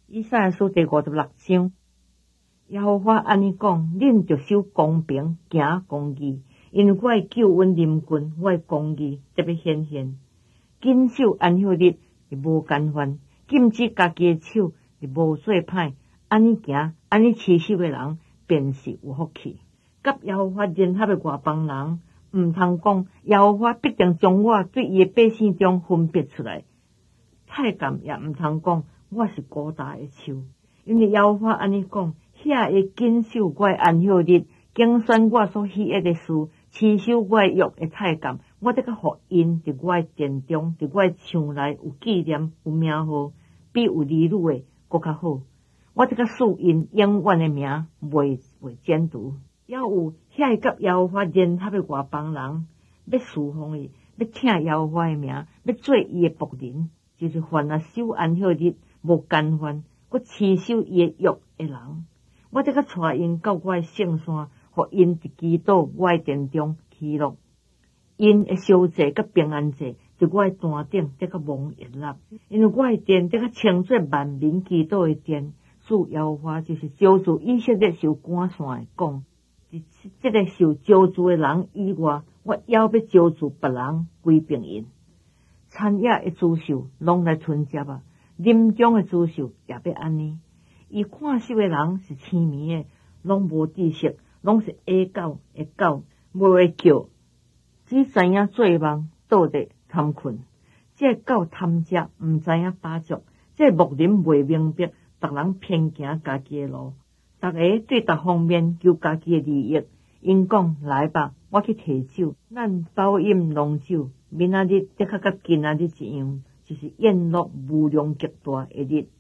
以赛亚书第56章，耶和华安尼讲：恁着守公平，行公义，因为我的救恩临近，我的公义特别显现。谨守安息日，就无干犯；禁止家己的手，就无做歹。安尼行，安尼持守的人，便是有福气。甲耶和华联合的外邦人，毋通讲耶和华必定将我对伊的百姓中分别出来。太监也毋通讲我是孤大的手，因为耶和华安尼讲：遐会谨守我的安息日，竞选我所喜爱的事，持守我的约的太监，我得甲互因伫我的殿中，伫我的墙内有纪念，有名号，比有儿女的搁较好。我得甲赐因永远的名，袂剪除。也有遐会甲耶和华联合的外邦人，要侍奉伊，要听耶和华的名，要做伊的仆人，就是凡啊守安息日，无干犯，搁持守伊的约的人。我得甲带因到我的圣山，互因伫基督我的殿中喜乐。因的烧祭甲平安祭，伫我的坛顶得甲蒙悦纳，因为我的殿得甲称作万民基督的殿。主耶和华就是招住以色列受赶散的讲。这个受招住的人以外，我还要招住别人归并因。产业的主寿拢来存接啊，临终的主寿也要安尼。伊看守的人是痴迷的，拢无知识，拢是下狗会狗，无会叫，只知影做梦，倒地贪困。这狗贪食，毋知影饱足；这牧人袂明白，逐人偏行家己的路。逐个对逐方面求家己的利益，因讲来吧，我去提酒，咱饱饮浓酒。明仔日得较甲今仔日一样，就是宴乐无量极大的日。